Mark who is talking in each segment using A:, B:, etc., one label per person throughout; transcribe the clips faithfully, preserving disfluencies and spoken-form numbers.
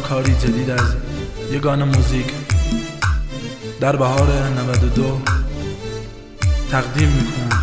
A: کاری جدید از یگانه موزیک در بهار نود و دو تقدیم میکنم.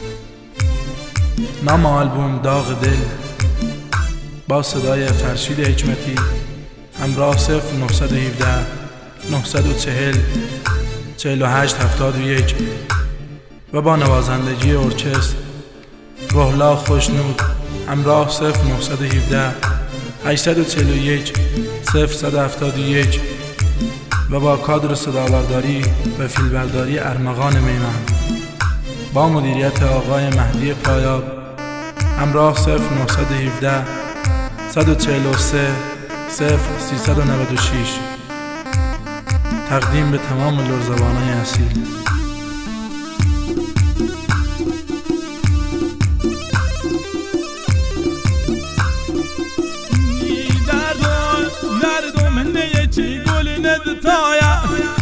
A: نام آلبوم داغ دل با صدای فرشید حکمتی، همراه صفر نهصد و هفده نهصد و چهل چهل و هشت هفتاد و یک و با نوازندگی ارکستر روحلا خوشنود، همراه صفر نهصد و هفده هشتصد و چهل و یک صفر صد و هفتاد و یک و با کادر صدابرداری و فیلمبرداری ارمغان میمن با مدیریت آقای مهدی پایاب، همراه صفر نهصد و هفده صد و چهل و سه صفر سیصد و نود و شش. تقدیم به تمام لرزبانای اصیل.
B: دردم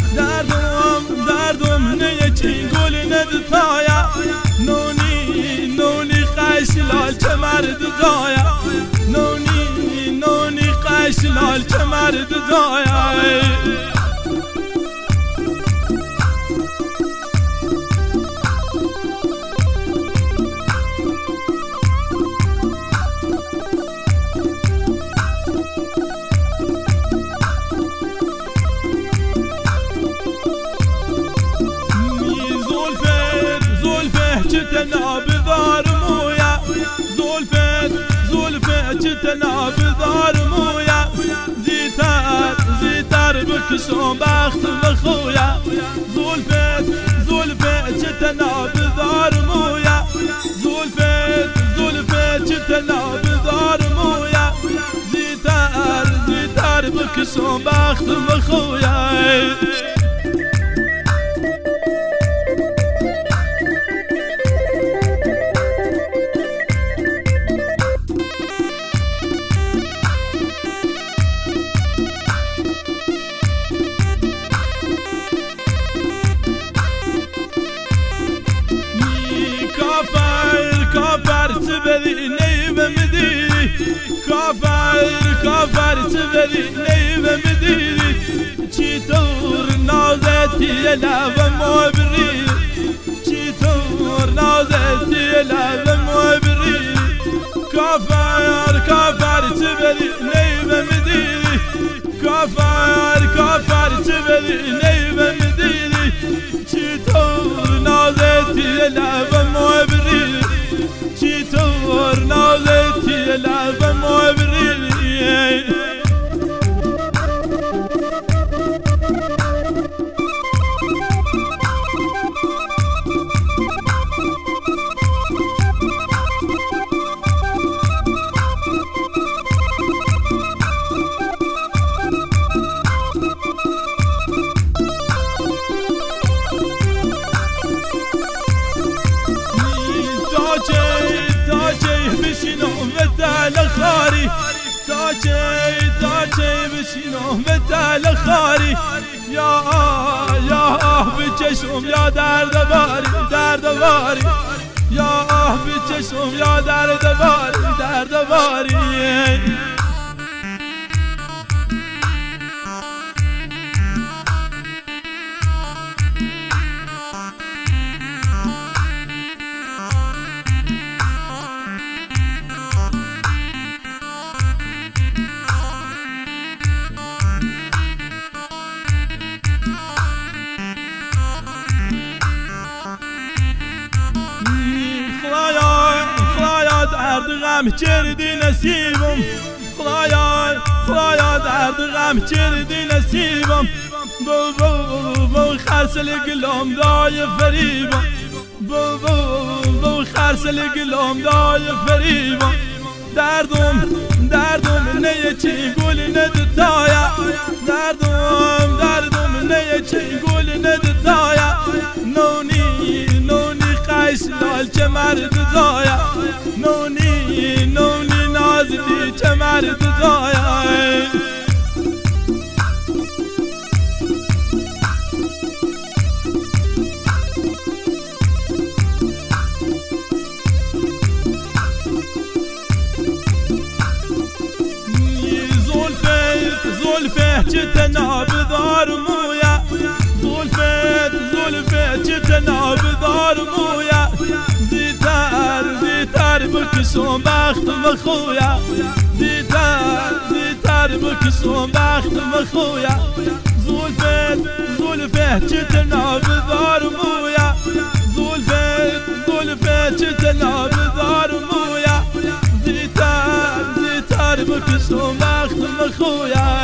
B: دردم نیچی گل ندتایا نونی نونی قش لال چه مرد دایا نونی نونی قش لال چه مرد دایا جتنا بذار مويا زولفت زولفت جتنا بذار مويا زيتار زيتار بكسوم بخت بخويا زولفت زولفت جتنا بذار مويا زولفت زولفت جتنا بذار مويا زيتار زيتار بكسوم بخت بخويا تبذي نيبة مديري كافر كافر تبذي نيبة مديري تشيتور نازتي لابا موبري تشيتور نازتي لابا موبري كافر كافر تبذي نيبة مديري كافر كافر تبذي نيبة مديري تشيتور نازتي لابا موبري تور نازتي لابا موبريني خاري تاجي تاجي بشينو مثل خاري يا يا آه بچشم يا درد باري درد باري يا آه بچشم يا درد باري درد باري درد غم کردی نصیبم خدایا خدایا درد غم کردی نصیبم بو بو بو خرسل گلام دای فریبم بو بو بو خرسل گلام دای فریبم دردم دردم نیچی گل ندتایا دردم دردم نیچی گل ندتایا نونی نونی قش لال چه مرد دایا نونی نونی نازلی چه مرد دایا زلفه جتنا بدار مويا زلفه زلفه جتنا بدار مويا زيتار زيتار بكسوم بخت مخويا زيتار زيتار بكسوم بخت مخويا زلفه زلفه جتنا بدار مويا زلفه زلفه جتنا بدار مويا زيتار زيتار بكسوم بخت مخويا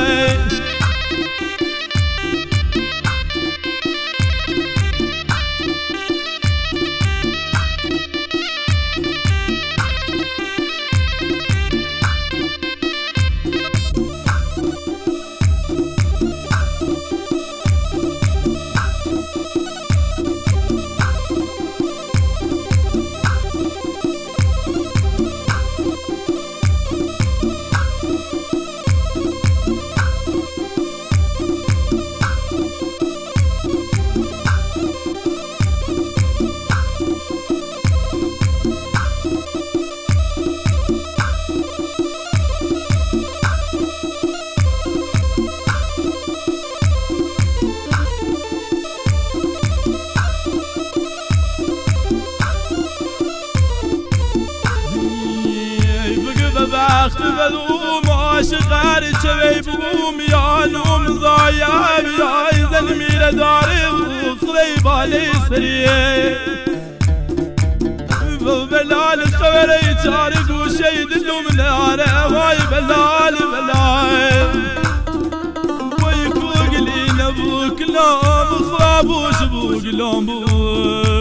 B: بخت بدوم عاشقار چوی بوم یا نوم ضایب یا ایزن میره داره خدای بالی سریه و بلال خبره چار گوشه دلوم ناره وای بلال بلال وای کوگلی نبو کلام خوابوش بو کلام بو